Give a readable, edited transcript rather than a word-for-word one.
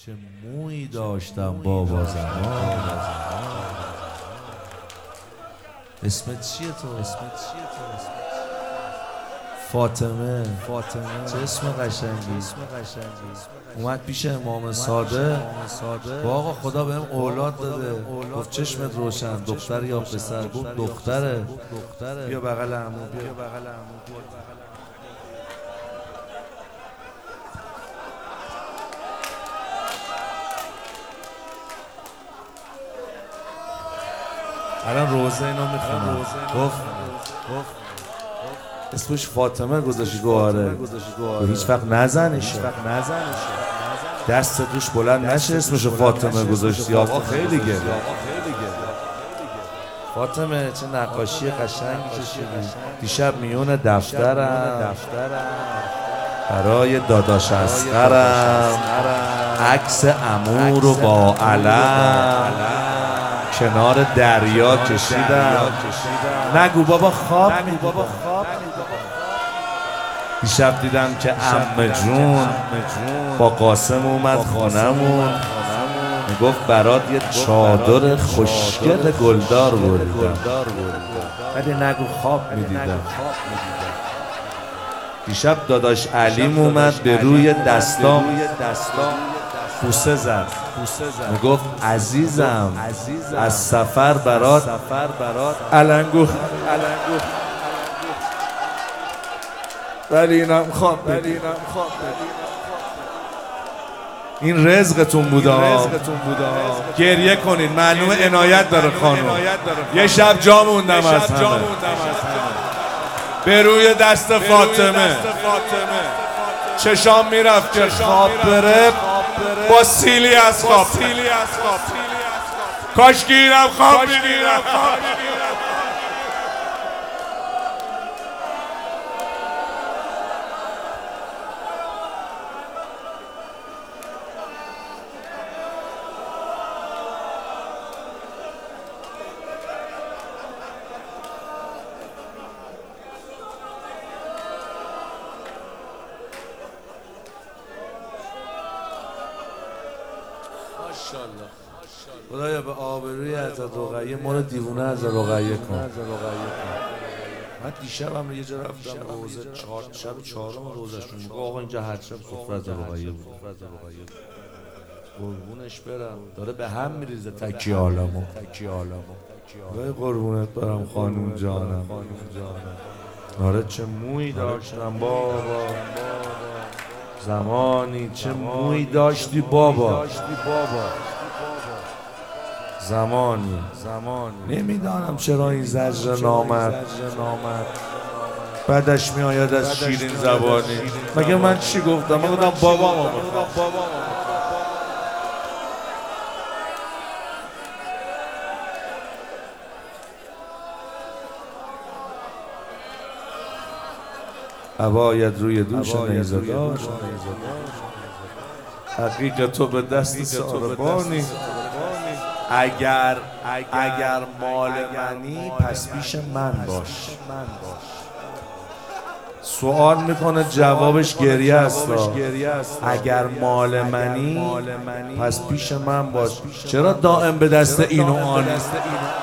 چه مویی داشتم بابا زمان. اسمت چیه تو؟ فاطمه. چه اسم قشنگی. اومد پیش امام صادق. آقا خدا بهم اولاد داده. گفت چشمت روشن، دختر یا پسر؟ گفت دختره. بیا بغل عمو. الان روزه اینو میخونم. گفت اسمش فاطمه گذاشتی. گواره هیچ وقت نزنیشه، دست دوش بلند نشه اسمشو فاطمه گذاشتی. آقا خیلی گله. فاطمه چه نقاشی قشنگی کشیدی. دیشب میون دفترم برای داداش اصغرم عکس عمو رو با علم کنار دریا کشیدم. نگو بابا خواب. دیشب دیدم که عمه جون با قاسم اومد خونمون، میگفت برات یه چادر خوشگل گلدار بریدم، ولی نگو خواب میدیدم. دیشب داداش علیم اومد به روی دستام بوسه زد، میگفت عزیزم از سفر برات علنگو، ولی اینم خواب. این رزقتون بوده. گریه کنین، معلومه عنایت داره خانم. یه شب جا موندم از همه به روی دست فاطمه. چشام میرفت که خواب بره با سیلی از خواب. کاش که اینم خواب می‌بینم. خدایا به آبروی حضرت رقیه ما رو دیوونه از رقیه کن. من دیشب هم یه جا رفتم روزه شب چهارم روزشون میگه آقا اینجا هر شب سفره از رقیه بود. قربونش برم داره به هم میریزه تکی عالمو. وای قربونت برم خانوم جانم. آره چه مویی داشتم بابا زمانی، چه مویی داشتی بابا زمانی. نمیدانم چرا این زجر نامرد بعدش میآید از شیرین زبانی. مگه من چی گفتم؟ من گفتم بابام. عبایت روی دوش نیزه داشت، حقیق تو به دست ساربانی. اگر مال منی پس پیش من باش. سوال میکنه جوابش گریه است. اگر مال منی پس پیش من باش. چرا دائم به دست این و آن؟